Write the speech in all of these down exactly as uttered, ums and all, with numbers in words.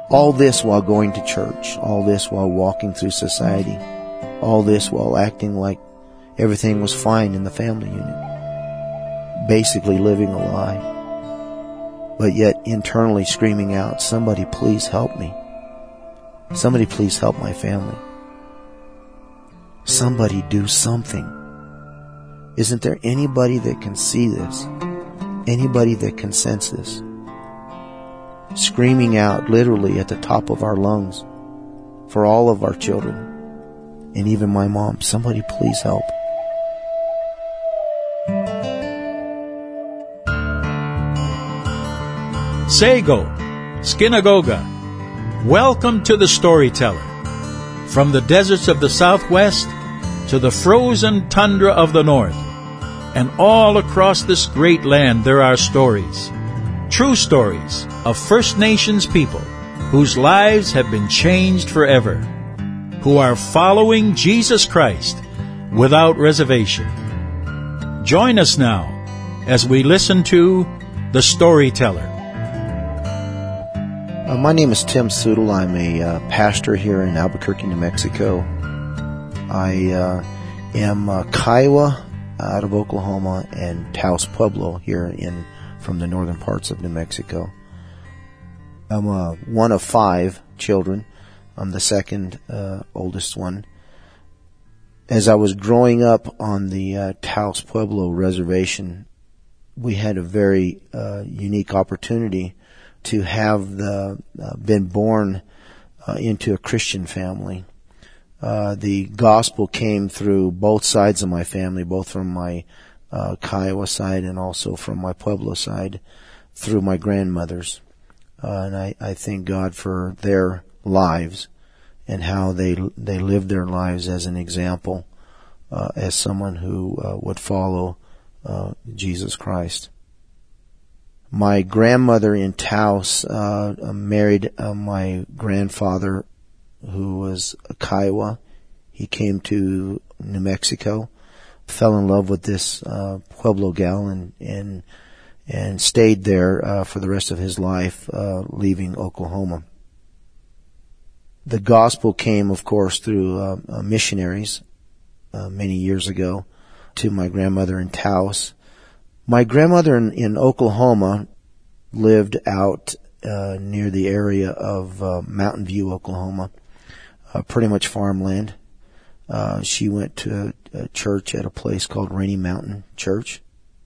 All this while going to church, all this while walking through society, all this while acting like everything was fine in the family unit, basically living a lie, but yet internally screaming out, somebody please help me. Somebody please help my family. Somebody do something. Isn't there anybody that can see this? Anybody that can sense this? Screaming out literally at the top of our lungs for all of our children and even my mom, somebody please help. Sego, Skinagoga, welcome to the Storyteller. From the deserts of the Southwest to the frozen tundra of the North, and all across this great land there are stories, true stories of First Nations people whose lives have been changed forever, who are following Jesus Christ without reservation. Join us now as we listen to The Storyteller. Uh, my name is Tim Sudel. I'm a uh, pastor here in Albuquerque, New Mexico. I uh, am uh, Kiowa out of Oklahoma and Taos Pueblo here in from the northern parts of New Mexico. I'm uh, one of five children. I'm the second uh, oldest one. As I was growing up on the uh, Taos Pueblo reservation, we had a very uh, unique opportunity to have the, uh, been born uh, into a Christian family. Uh, the gospel came through both sides of my family, both from my uh, Kiowa side and also from my Pueblo side, through my grandmothers. Uh, and I, I thank God for their lives and how they they lived their lives as an example, uh, as someone who uh, would follow uh, Jesus Christ. My grandmother in Taos uh, married uh, my grandfather, who was a Kiowa. He came to New Mexico, fell in love with this uh, Pueblo gal, and and and stayed there uh, for the rest of his life, uh, leaving Oklahoma. The gospel came, of course, through uh, uh, missionaries uh, many years ago to my grandmother in Taos. My grandmother in, in Oklahoma lived out uh, near the area of uh, Mountain View, Oklahoma, uh, pretty much farmland. Uh, she went to a, a church at a place called Rainy Mountain Church.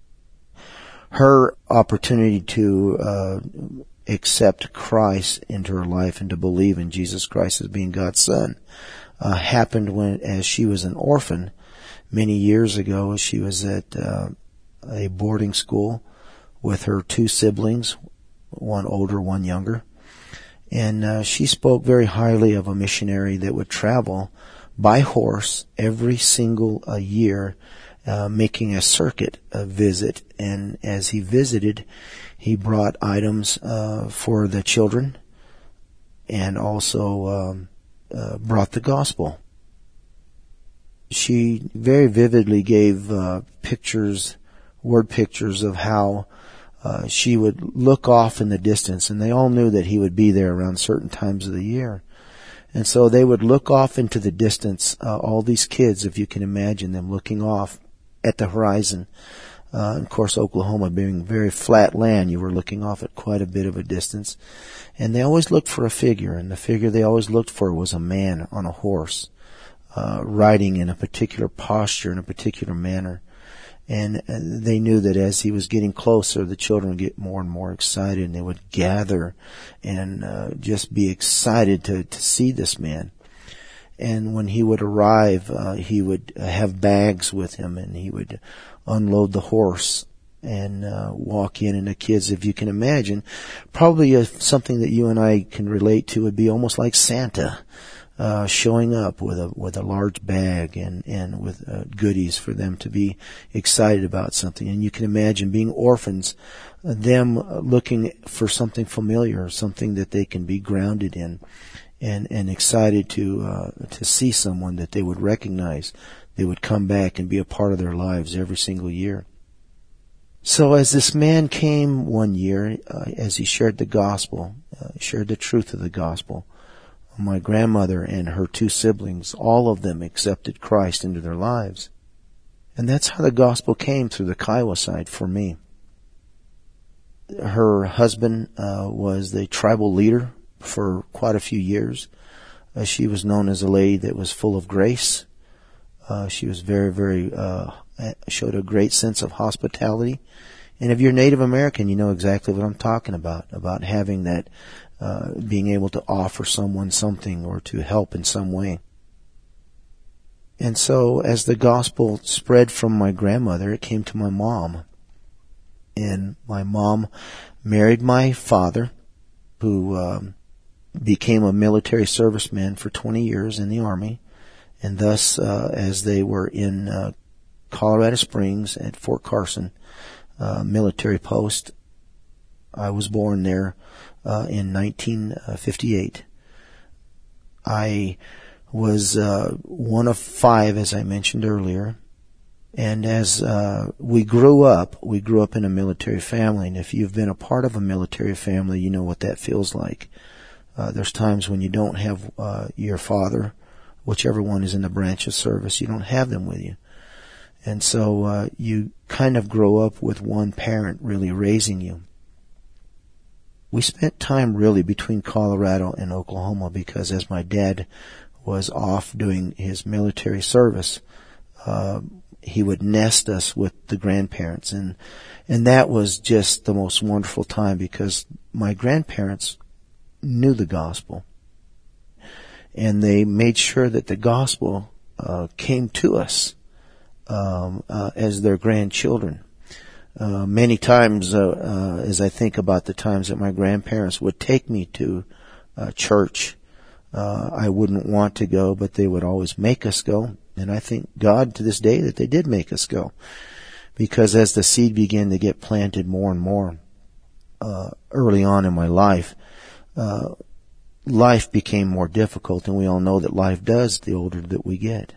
Her opportunity to uh, accept Christ into her life and to believe in Jesus Christ as being God's Son uh, happened when, as she was an orphan many years ago. She was at uh, a boarding school with her two siblings, one older, one younger. And uh, she spoke very highly of a missionary that would travel by horse every single uh, year, uh, making a circuit a visit. And as he visited, he brought items uh, for the children and also um, uh, brought the gospel. She very vividly gave uh, pictures, word pictures of how uh, she would look off in the distance, and they all knew that he would be there around certain times of the year. And so they would look off into the distance, uh, all these kids, if you can imagine them looking off at the horizon. Uh, of course, Oklahoma being very flat land, you were looking off at quite a bit of a distance. And they always looked for a figure, and the figure they always looked for was a man on a horse, uh, riding in a particular posture, in a particular manner. And uh, they knew that as he was getting closer, the children would get more and more excited, and they would gather and uh, just be excited to, to see this man. And when he would arrive, uh, he would have bags with him, and he would unload the horse and uh, walk in. And the kids, if you can imagine, probably uh, something that you and I can relate to would be almost like Santa uh, showing up with a with a large bag and and with uh, goodies for them to be excited about something. And you can imagine being orphans, uh, them looking for something familiar, something that they can be grounded in, and and excited to uh, to see someone that they would recognize. They would come back and be a part of their lives every single year. So as this man came one year, uh, as he shared the gospel, uh, shared the truth of the gospel. My grandmother and her two siblings, all of them accepted Christ into their lives. And that's how the gospel came through the Kiowa side for me. Her husband uh, was the tribal leader for quite a few years. Uh, she was known as a lady that was full of grace. Uh, she was very, very, uh, showed a great sense of hospitality. And if you're Native American, you know exactly what I'm talking about, about having that, uh, being able to offer someone something or to help in some way. And so as the gospel spread from my grandmother, it came to my mom. And my mom married my father, who um, became a military serviceman for twenty years in the Army. And thus, uh, as they were in uh, Colorado Springs at Fort Carson uh, military post, I was born there uh, in nineteen fifty-eight. I was uh, one of five, as I mentioned earlier. And as uh, we grew up, we grew up in a military family. And if you've been a part of a military family, you know what that feels like. Uh, there's times when you don't have uh, your father, whichever one is in the branch of service, you don't have them with you. And so uh, you kind of grow up with one parent really raising you. We spent time really between Colorado and Oklahoma because as my dad was off doing his military service, uh, he would nest us with the grandparents. And, and that was just the most wonderful time because my grandparents knew the gospel. And they made sure that the gospel uh, came to us um, uh, as their grandchildren. Uh, many times, uh, uh, as I think about the times that my grandparents would take me to uh, church, uh, I wouldn't want to go, but they would always make us go. And I thank God to this day that they did make us go. Because as the seed began to get planted more and more uh, early on in my life, uh, life became more difficult. And we all know that life does the older that we get.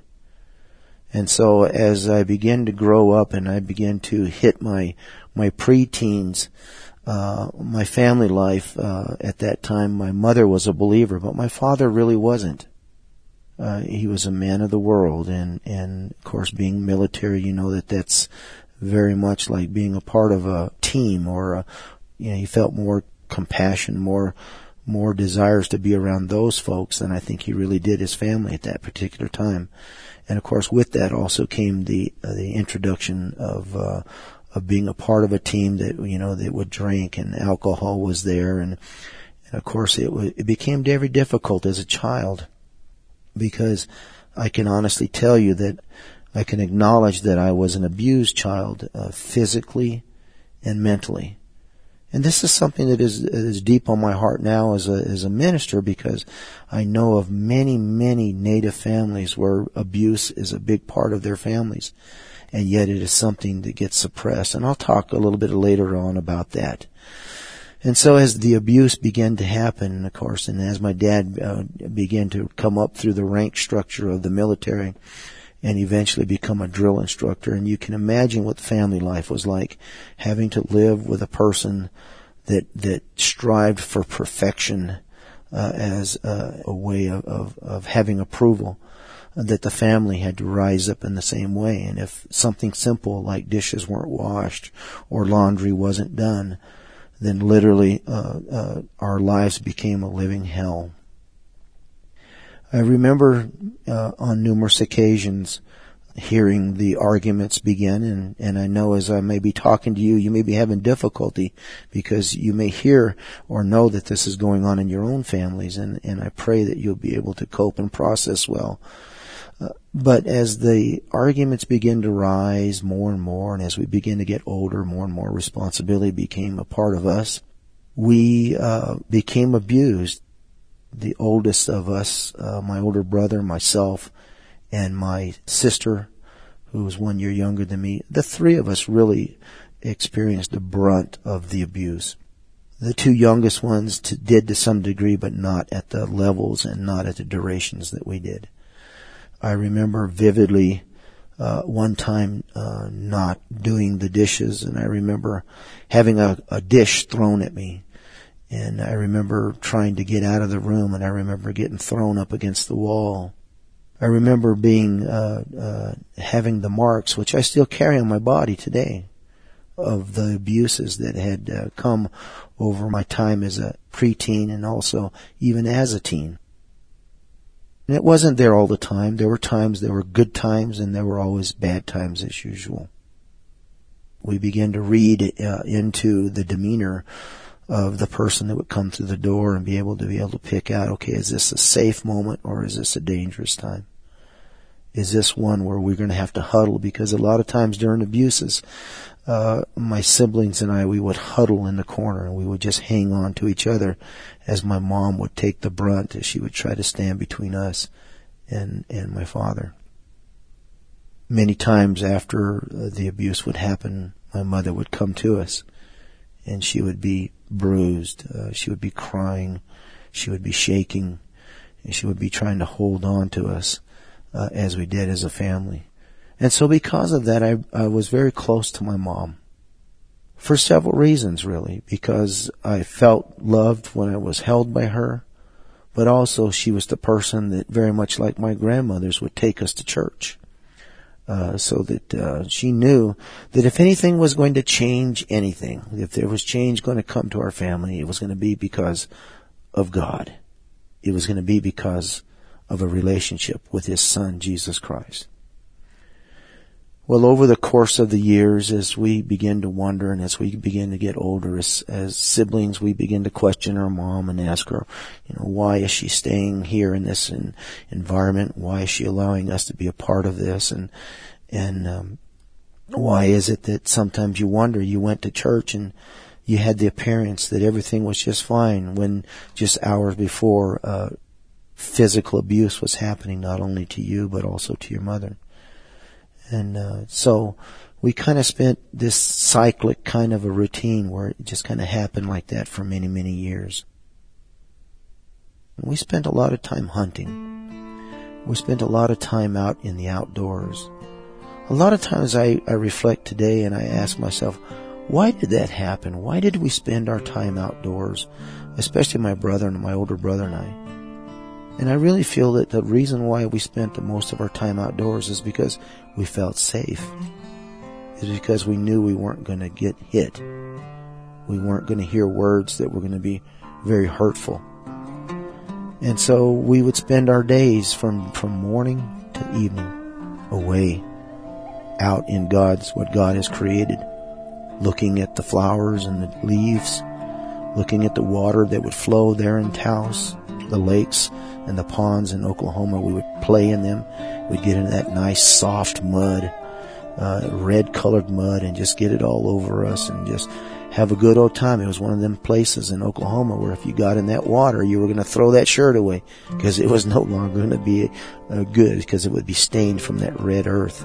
And so as I began to grow up and I began to hit my my preteens, uh, my family life uh, at that time, my mother was a believer, but my father really wasn't. Uh, he was a man of the world, and, and of course being military, you know that that's very much like being a part of a team, or a, you know, he felt more compassion, more more desires to be around those folks than I think he really did his family at that particular time. And of course, with that also came the uh, the introduction of uh, of being a part of a team that you know that would drink, and alcohol was there, and, and of course it w- it became very difficult as a child, because I can honestly tell you that I can acknowledge that I was an abused child, uh, physically and mentally. And this is something that is is deep on my heart now as a as a minister, because I know of many, many Native families where abuse is a big part of their families, and yet it is something that gets suppressed. And I'll talk a little bit later on about that. And so as the abuse began to happen, of course, and as my dad uh, began to come up through the rank structure of the military and eventually become a drill instructor, and you can imagine what family life was like, having to live with a person that that strived for perfection uh, as uh, a way of, of, of having approval, that the family had to rise up in the same way. And if something simple like dishes weren't washed or laundry wasn't done, then literally uh, uh, our lives became a living hell. I remember uh, on numerous occasions hearing the arguments begin, and, and I know as I may be talking to you, you may be having difficulty because you may hear or know that this is going on in your own families, and, and I pray that you'll be able to cope and process well. Uh, but as the arguments begin to rise more and more, and as we begin to get older, more and more responsibility became a part of us, we uh, became abused. The oldest of us, uh, my older brother, myself, and my sister, who was one year younger than me, the three of us really experienced the brunt of the abuse. The two youngest ones t- did to some degree, but not at the levels and not at the durations that we did. I remember vividly uh, one time uh, not doing the dishes, and I remember having a, a dish thrown at me. And I remember trying to get out of the room, and I remember getting thrown up against the wall. I remember being, uh, uh, having the marks, which I still carry on my body today, of the abuses that had uh, come over my time as a preteen and also even as a teen. And it wasn't there all the time. There were times, there were good times, and there were always bad times as usual. We began to read uh, into the demeanor of the person that would come through the door and be able to be able to pick out, okay, is this a safe moment or is this a dangerous time? Is this one where we're going to have to huddle? Because a lot of times during abuses, uh, my siblings and I, we would huddle in the corner and we would just hang on to each other as my mom would take the brunt, as she would try to stand between us and, and my father. Many times after the abuse would happen, my mother would come to us and she would be bruised. Uh, she would be crying. She would be shaking. And she would be trying to hold on to us uh, as we did as a family. And so because of that, I, I was very close to my mom. For several reasons, really. Because I felt loved when I was held by her. But also she was the person that, very much like my grandmothers, would take us to church. Uh, so that uh, she knew that if anything was going to change anything, if there was change going to come to our family, it was going to be because of God. It was going to be because of a relationship with His Son, Jesus Christ. Well, over the course of the years, as we begin to wonder and as we begin to get older, as, as siblings, we begin to question our mom and ask her, you know, why is she staying here in this in, environment? Why is she allowing us to be a part of this? And, and, um, why is it that sometimes you wonder, you went to church and you had the appearance that everything was just fine when just hours before, uh, physical abuse was happening, not only to you, but also to your mother. And uh, so we kind of spent this cyclic kind of a routine where it just kind of happened like that for many, many years. And we spent a lot of time hunting. We spent a lot of time out in the outdoors. A lot of times I, I reflect today and I ask myself, why did that happen? Why did we spend our time outdoors, especially my brother and my older brother and I? And I really feel that the reason why we spent the most of our time outdoors is because we felt safe. It's because we knew we weren't going to get hit. We weren't going to hear words that were going to be very hurtful. And so we would spend our days from, from morning to evening away out in God's, what God has created, looking at the flowers and the leaves, looking at the water that would flow there in Taos, the lakes and the ponds in Oklahoma. We would play in them. We'd get into that nice soft mud, uh, red colored mud, and just get it all over us and just have a good old time. It was one of them places in Oklahoma where if you got in that water, you were going to throw that shirt away because it was no longer going to be uh, good because it would be stained from that red earth.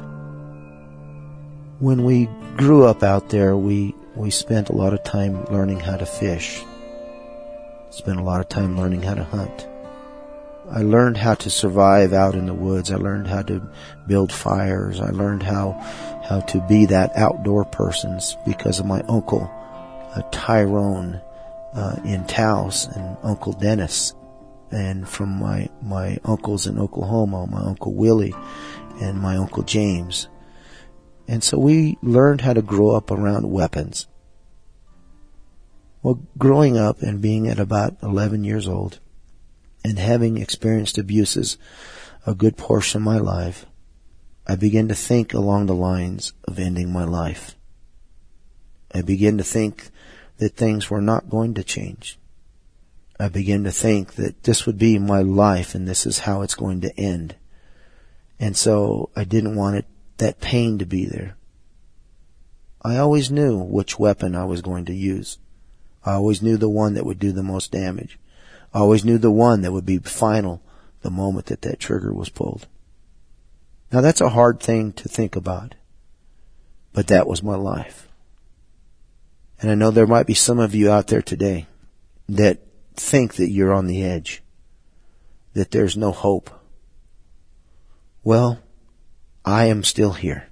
When we grew up out there, we, we spent a lot of time learning how to fish. Spent a lot of time learning how to hunt. I learned how to survive out in the woods. I learned how to build fires. I learned how how to be that outdoor person because of my uncle, uh, Tyrone, uh, in Taos, and Uncle Dennis, and from my, my uncles in Oklahoma, my Uncle Willie and my Uncle James. And so we learned how to grow up around weapons. Well, growing up and being at about eleven years old and having experienced abuses a good portion of my life, I began to think along the lines of ending my life. I began to think that things were not going to change. I began to think that this would be my life and this is how it's going to end. And so I didn't want it, that pain to be there. I always knew which weapon I was going to use. I always knew the one that would do the most damage. I always knew the one that would be final the moment that that trigger was pulled. Now that's a hard thing to think about, but that was my life. And I know there might be some of you out there today that think that you're on the edge, that there's no hope. Well, I am still here.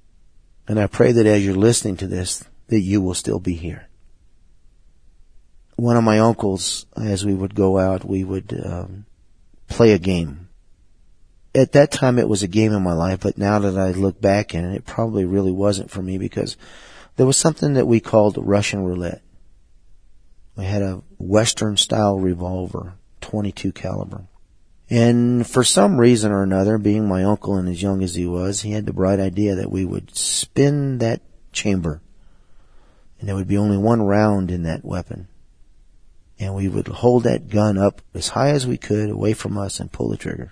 And I pray that as you're listening to this, that you will still be here. one of my uncles, as we would go out, we would um, play a game. At that time, it was a game in my life, but now that I look back in it, it probably really wasn't for me, because there was something that we called Russian roulette. We had a Western-style revolver, twenty-two caliber. And for some reason or another, being my uncle and as young as he was, he had the bright idea that we would spin that chamber, and there would be only one round in that weapon. And we would hold that gun up as high as we could away from us and pull the trigger.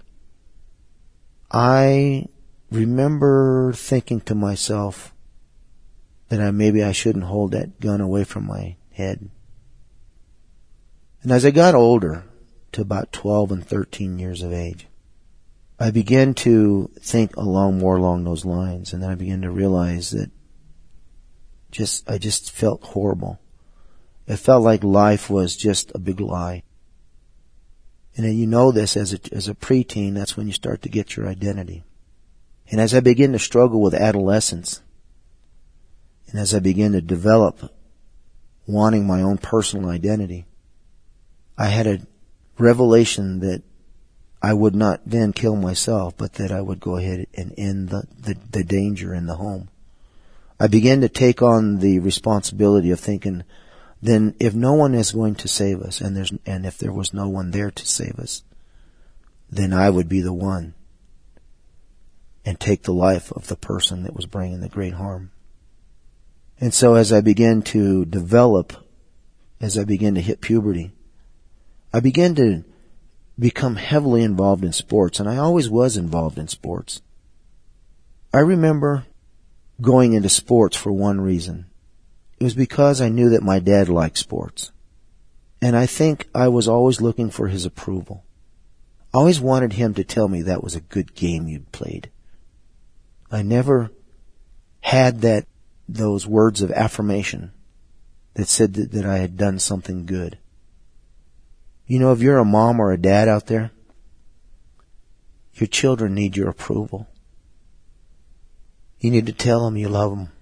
I remember thinking to myself that I, maybe I shouldn't hold that gun away from my head. And as I got older, to about twelve and thirteen years of age, I began to think along more along those lines, and then I began to realize that just I just felt horrible. It felt like life was just a big lie. And then you know this as a, as a preteen, that's when you start to get your identity. And as I begin to struggle with adolescence, and as I begin to develop wanting my own personal identity, I had a revelation that I would not then kill myself, but that I would go ahead and end the, the, the danger in the home. I began to take on the responsibility of thinking, then if no one is going to save us, and there's and if there was no one there to save us, then I would be the one and take the life of the person that was bringing the great harm. And so as I began to develop, as I began to hit puberty, I began to become heavily involved in sports, and I always was involved in sports. I remember going into sports for one reason. It was because I knew that my dad liked sports. And I think I was always looking for his approval. I always wanted him to tell me that was a good game you'd played. I never had that, those words of affirmation that said that, that I had done something good. You know, if you're a mom or a dad out there, your children need your approval. You need to tell them you love them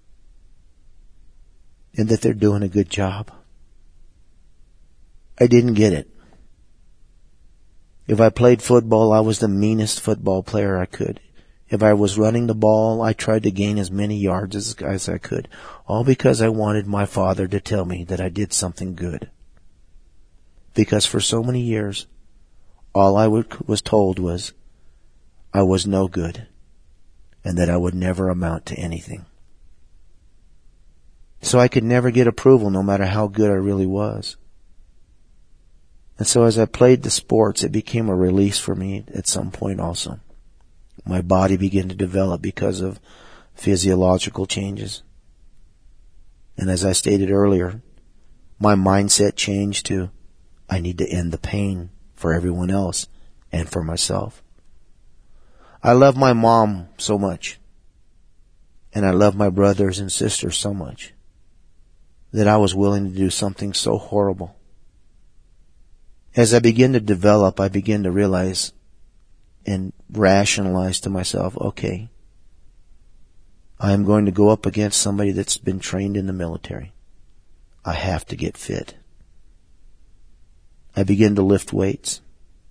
and that they're doing a good job. I didn't get it. If I played football, I was the meanest football player I could. If I was running the ball, I tried to gain as many yards as, as I could, all because I wanted my father to tell me that I did something good. Because for so many years, all I would, was told was I was no good and that I would never amount to anything. So I could never get approval no matter how good I really was. And so as I played the sports, it became a release for me at some point also. My body began to develop because of physiological changes. And as I stated earlier, my mindset changed to, I need to end the pain for everyone else and for myself. I love my mom so much, and I love my brothers and sisters so much, that I was willing to do something so horrible. As I began to develop, I began to realize and rationalize to myself, okay, I am going to go up against somebody that's been trained in the military. I have to get fit. I began to lift weights.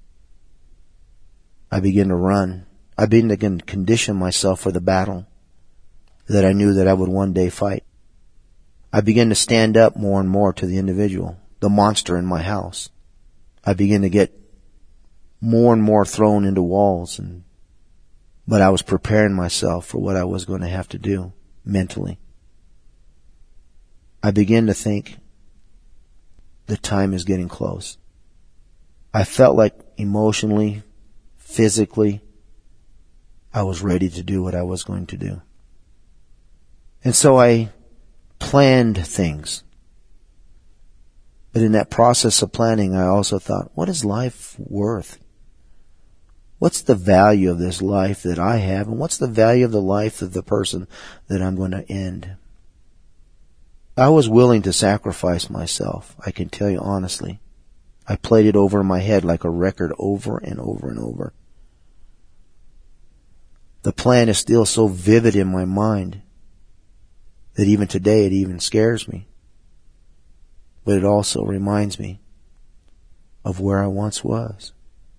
I began to run. I began to condition myself for the battle that I knew that I would one day fight. I began to stand up more and more to the individual, the monster in my house. I began to get more and more thrown into walls, and but I was preparing myself for what I was going to have to do mentally. I began to think the time is getting close. I felt like emotionally, physically, I was ready to do what I was going to do. And so I planned things. But in that process of planning, I also thought, what is life worth? What's the value of this life that I have, and what's the value of the life of the person that I'm going to end? I was willing to sacrifice myself, I can tell you honestly. I played it over in my head like a record over and over and over. The plan is still so vivid in my mind that even today it even scares me. but it also reminds me of where I once was.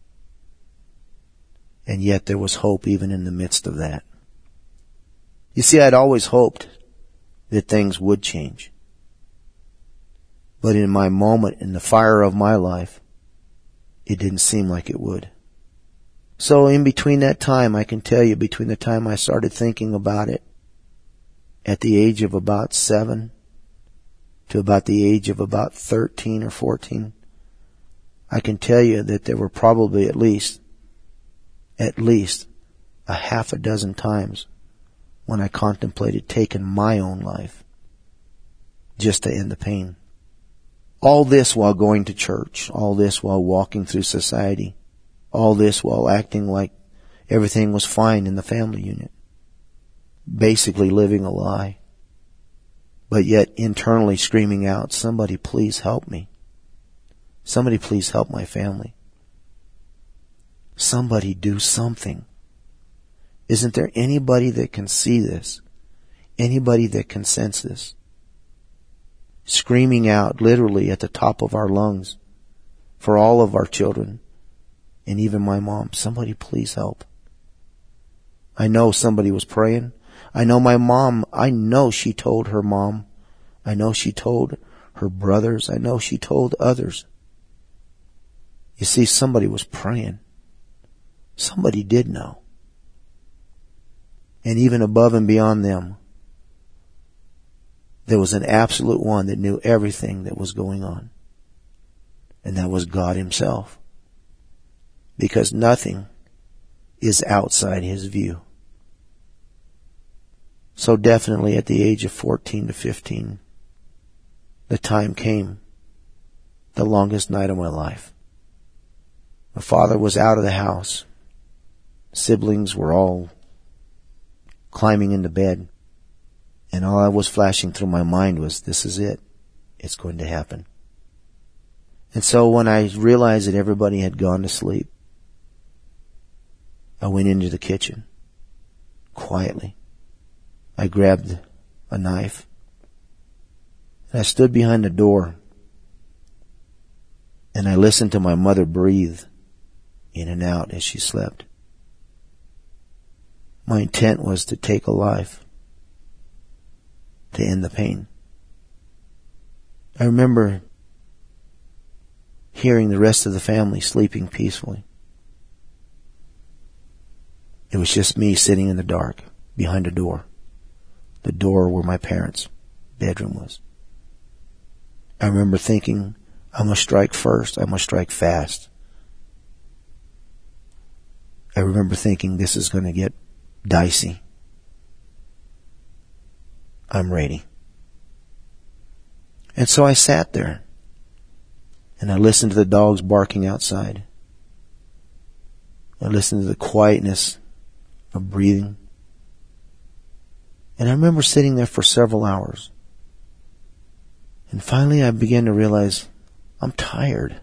And yet there was hope even in the midst of that. You see, I'd always hoped that things would change. But in my moment, in the fire of my life, it didn't seem like it would. So in between that time, I can tell you, between the time I started thinking about it at the age of about seven to about the age of about thirteen or fourteen, I can tell you that there were probably at least, at least a half a dozen times when I contemplated taking my own life just to end the pain. All this while going to church, all this while walking through society, all this while acting like everything was fine in the family unit. Basically living a lie. But yet internally screaming out, somebody please help me. Somebody please help my family. Somebody do something. Isn't there anybody that can see this? Anybody that can sense this? Screaming out literally at the top of our lungs for all of our children and even my mom, somebody please help. I know somebody was praying. I know my mom, I know she told her mom. I know she told her brothers. I know she told others. You see, somebody was praying. Somebody did know. And even above and beyond them, there was an absolute one that knew everything that was going on. And that was God Himself. Because nothing is outside His view. So definitely at the age of fourteen to fifteen, the time came, the longest night of my life. My father was out of the house. Siblings were all climbing into bed. And all I was flashing through my mind was, this is it. It's going to happen. And so when I realized that everybody had gone to sleep, I went into the kitchen, quietly. I grabbed a knife, and I stood behind the door, and I listened to my mother breathe in and out as she slept. My intent was to take a life, to end the pain. I remember hearing the rest of the family sleeping peacefully. It was just me sitting in the dark behind a door. The door where my parents' bedroom was. I remember thinking, I must strike first. I must strike fast. I remember thinking, this is going to get dicey. I'm ready. And so I sat there and I listened to the dogs barking outside. I listened to the quietness of breathing. And I remember sitting there for several hours. And finally I began to realize I'm tired.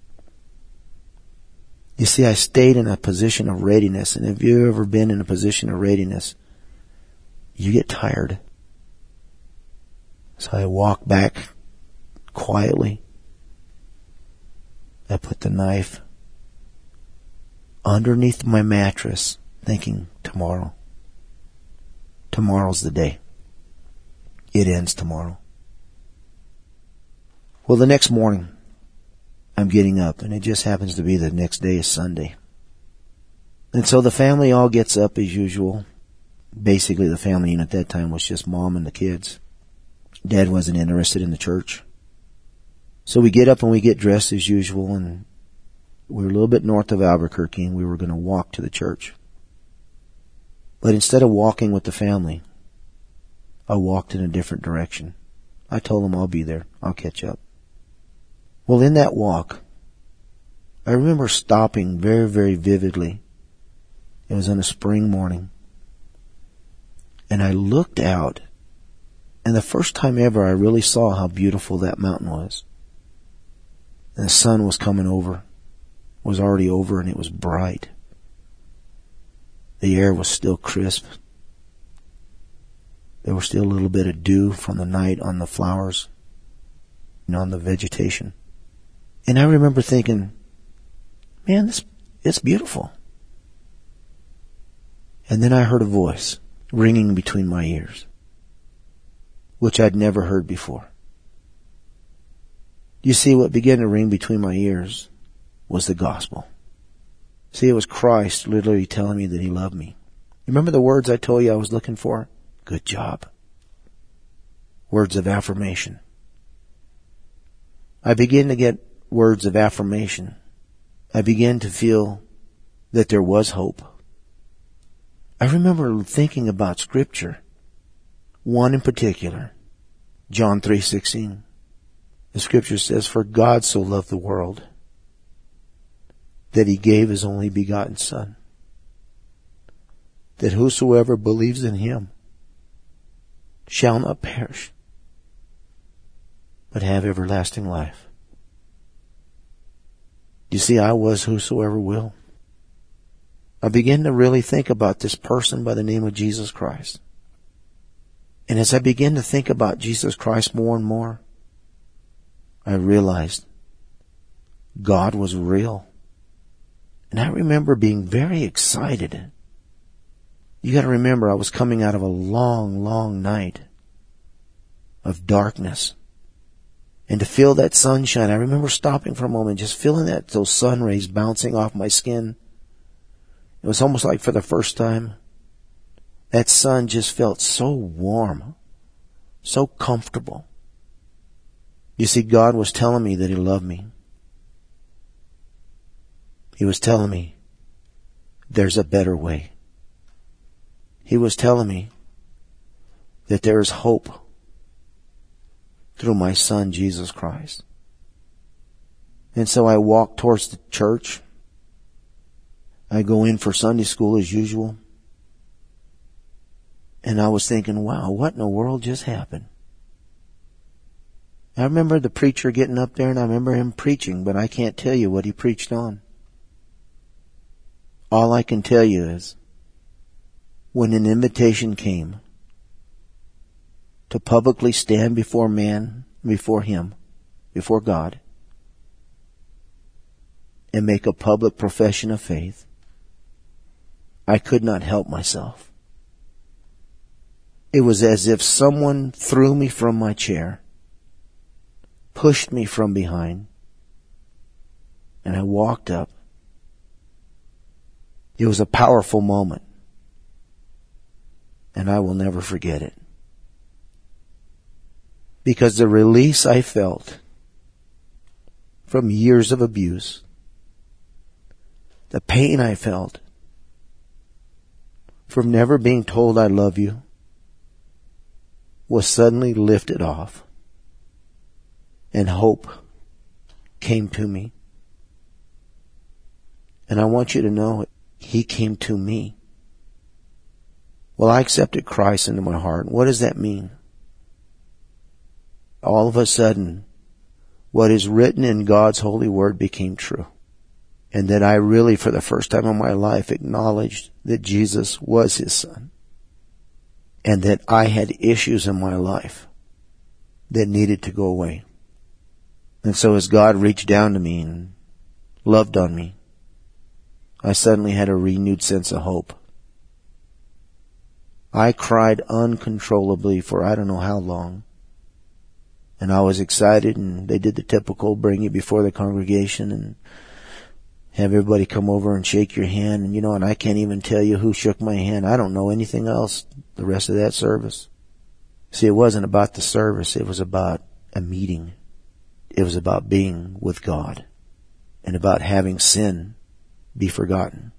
You see, I stayed in a position of readiness. And if you've ever been in a position of readiness, you get tired. So I walked back quietly. I put the knife underneath my mattress, thinking, tomorrow. Tomorrow's the day. It ends tomorrow. Well, the next morning, I'm getting up, and it just happens to be the next day is Sunday. And so the family all gets up as usual. Basically, the family unit at that time was just mom and the kids. Dad wasn't interested in the church. So we get up and we get dressed as usual, and we're a little bit north of Albuquerque, and we were going to walk to the church. But instead of walking with the family, I walked in a different direction. I told them I'll be there. I'll catch up. Well, in that walk, I remember stopping very, very vividly. It was on a spring morning. And I looked out, and the first time ever I really saw how beautiful that mountain was. And the sun was coming over, was already over, and it was bright. The air was still crisp. There was still a little bit of dew from the night on the flowers. on the vegetation. And I remember thinking, man, this it's beautiful. And then I heard a voice ringing between my ears, which I'd never heard before. You see, what began to ring between my ears was the gospel. See, it was Christ literally telling me that He loved me. Remember the words I told you I was looking for? Good job. Words of affirmation. I began to get words of affirmation. I began to feel that there was hope. I remember thinking about Scripture. One in particular, John three sixteen. The Scripture says, "For God so loved the world that He gave His only begotten Son, that whosoever believes in Him shall not perish, but have everlasting life." You see, I was whosoever will. I began to really think about this person by the name of Jesus Christ. And as I began to think about Jesus Christ more and more, I realized God was real. And I remember being very excited. You got to remember, I was coming out of a long, long night of darkness. And to feel that sunshine, I remember stopping for a moment, just feeling that, those sun rays bouncing off my skin. It was almost like for the first time, that sun just felt so warm, so comfortable. You see, God was telling me that He loved me. He was telling me there's a better way. He was telling me that there is hope through my Son, Jesus Christ. And so I walk towards the church. I go in for Sunday school as usual. And I was thinking, wow, what in the world just happened? I remember the preacher getting up there, and I remember him preaching, but I can't tell you what he preached on. All I can tell you is, when an invitation came to publicly stand before man, before Him, before God, and make a public profession of faith, I could not help myself. It was as if someone threw me from my chair, pushed me from behind, and I walked up. It was a powerful moment, and I will never forget it. Because the release I felt from years of abuse, the pain I felt from never being told I love you, was suddenly lifted off, and hope came to me. And I want you to know, He came to me. Well, I accepted Christ into my heart. What does that mean? All of a sudden, what is written in God's holy word became true. And that I really, for the first time in my life, acknowledged that Jesus was His Son. And that I had issues in my life that needed to go away. And so as God reached down to me and loved on me, I suddenly had a renewed sense of hope. I cried uncontrollably for I don't know how long. And I was excited, and they did the typical bring you before the congregation and have everybody come over and shake your hand. And you know, and I can't even tell you who shook my hand. I don't know anything else the rest of that service. See, it wasn't about the service. It was about a meeting. It was about being with God and about having sin be forgotten.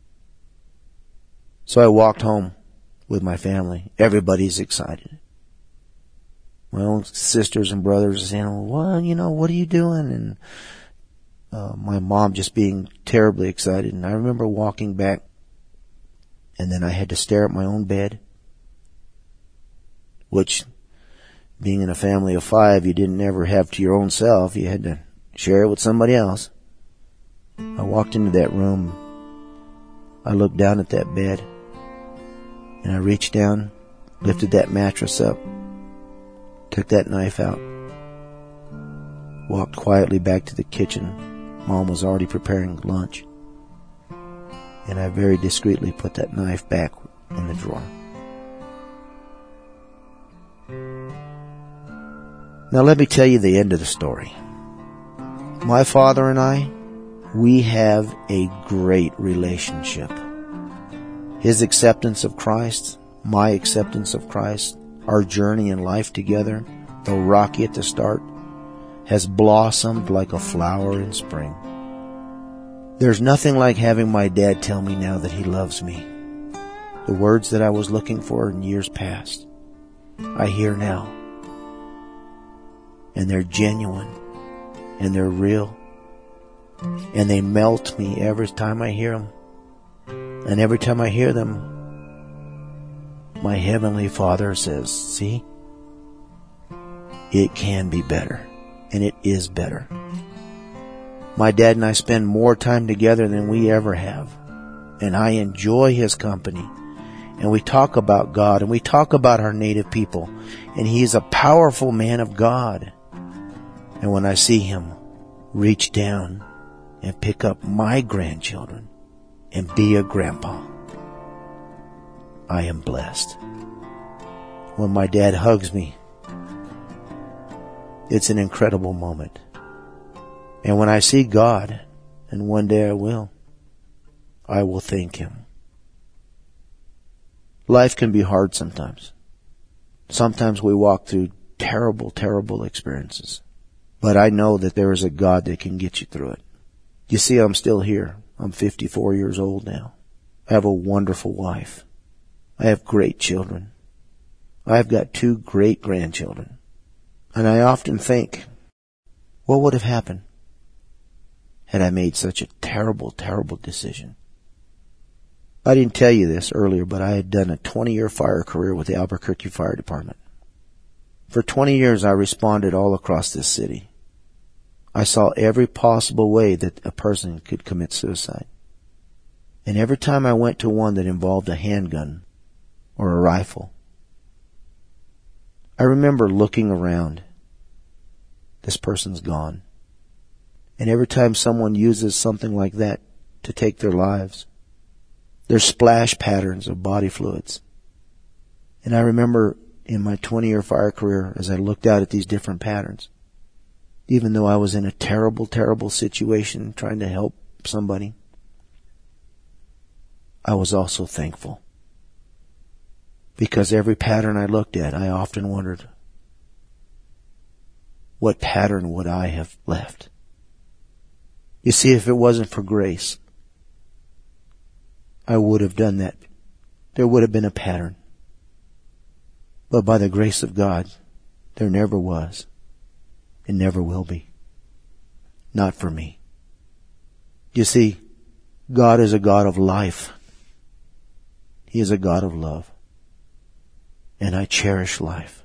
So I walked home with my family. Everybody's excited. My own sisters and brothers are saying, well, you know, what are you doing? And uh, my mom just being terribly excited. And I remember walking back, and then I had to stare at my own bed, which, being in a family of five, you didn't ever have to your own self. You had to share it with somebody else. I walked into that room. I looked down at that bed, and I reached down, lifted that mattress up, took that knife out, walked quietly back to the kitchen. Mom was already preparing lunch. And I very discreetly put that knife back in the drawer. Now let me tell you the end of the story. My father and I, we have a great relationship. His acceptance of Christ, my acceptance of Christ, our journey in life together, though rocky at the start, has blossomed like a flower in spring. There's nothing like having my dad tell me now that he loves me. The words that I was looking for in years past, I hear now. And they're genuine. And they're real. And they melt me every time I hear them. And every time I hear them, my Heavenly Father says, see, it can be better. And it is better. My dad and I spend more time together than we ever have. And I enjoy his company. And we talk about God, and we talk about our native people. And he is a powerful man of God. And when I see him reach down and pick up my grandchildren and be a grandpa, I am blessed. When my dad hugs me, it's an incredible moment. And when I see God, and one day I will, I will thank him. Life can be hard sometimes. Sometimes we walk through terrible, terrible experiences. But I know that there is a God that can get you through it. You see, I'm still here. I'm fifty-four years old now. I have a wonderful wife. I have great children. I've got two great grandchildren. And I often think, what would have happened had I made such a terrible, terrible decision? I didn't tell you this earlier, but I had done a twenty-year fire career with the Albuquerque Fire Department. For twenty years, I responded all across this city. I saw every possible way that a person could commit suicide. And every time I went to one that involved a handgun or a rifle, I remember looking around. This person's gone. And every time someone uses something like that to take their lives, there's splash patterns of body fluids. And I remember in my twenty-year fire career, as I looked out at these different patterns, even though I was in a terrible, terrible situation trying to help somebody, I was also thankful. Because every pattern I looked at, I often wondered, what pattern would I have left? You see, if it wasn't for grace, I would have done that. There would have been a pattern. But by the grace of God, there never was. It never will be. Not for me. You see, God is a God of life. He is a God of love. And I cherish life.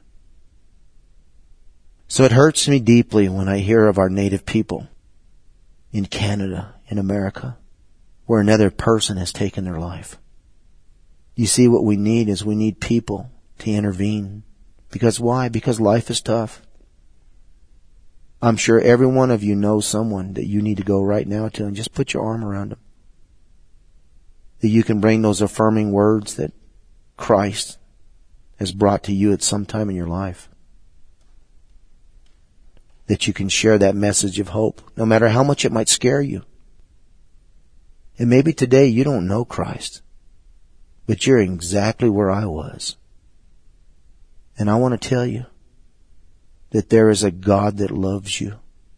So it hurts me deeply when I hear of our native people in Canada, in America, where another person has taken their life. You see, what we need is we need people to intervene. Because why? Because life is tough. I'm sure every one of you knows someone that you need to go right now to and just put your arm around them. That you can bring those affirming words that Christ has brought to you at some time in your life. That you can share that message of hope, no matter how much it might scare you. And maybe today you don't know Christ, but you're exactly where I was. And I want to tell you that there is a God that loves you.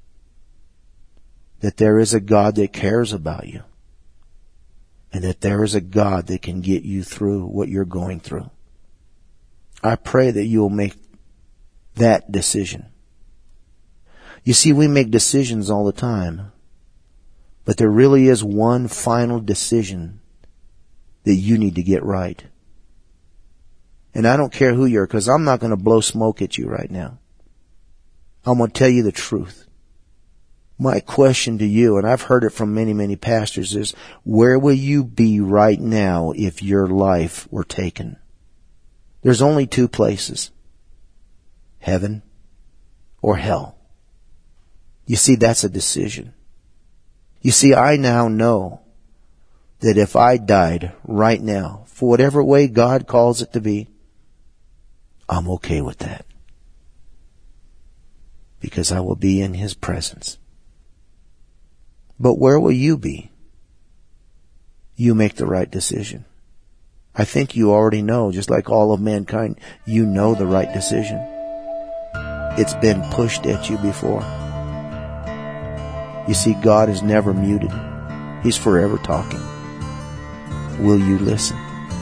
That there is a God that cares about you. And that there is a God that can get you through what you're going through. I pray that you will make that decision. You see, we make decisions all the time. But there really is one final decision that you need to get right. And I don't care who you are, because I'm not going to blow smoke at you right now. I'm going to tell you the truth. My question to you, and I've heard it from many, many pastors, is where will you be right now if your life were taken? There's only two places. Heaven or hell. You see, that's a decision. You see, I now know that if I died right now, for whatever way God calls it to be, I'm okay with that. Because I will be in His presence. But where will you be? You make the right decision. I think you already know, just like all of mankind, you know the right decision. It's been pushed at you before. You see, God is never muted. He's forever talking. Will you listen?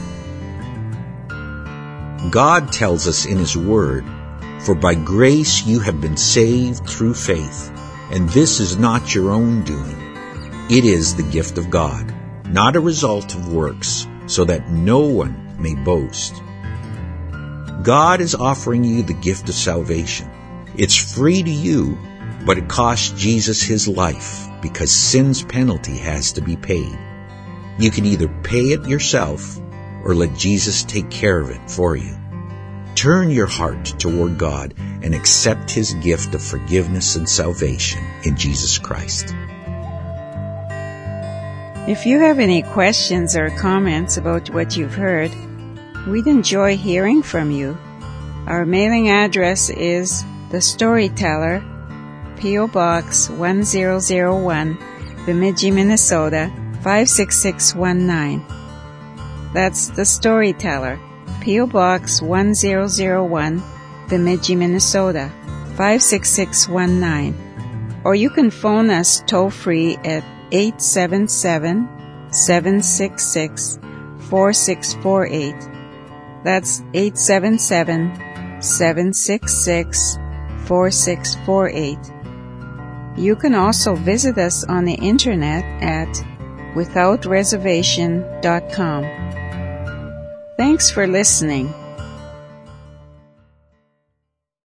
God tells us in His Word, "For by grace you have been saved through faith, and this is not your own doing. It is the gift of God, not a result of works, so that no one may boast." God is offering you the gift of salvation. It's free to you, but it cost Jesus His life because sin's penalty has to be paid. You can either pay it yourself or let Jesus take care of it for you. Turn your heart toward God and accept His gift of forgiveness and salvation in Jesus Christ. If you have any questions or comments about what you've heard, we'd enjoy hearing from you. Our mailing address is The Storyteller, P O. Box one thousand one, Bemidji, Minnesota five six six one nine. That's The Storyteller, P O. Box one thousand one, Bemidji, Minnesota five six six one nine. Or you can phone us toll-free at eight seven seven, seven six six, four six four eight. That's eight seven seven, seven six six, four six four eight. You can also visit us on the internet at without reservation dot com. Thanks for listening.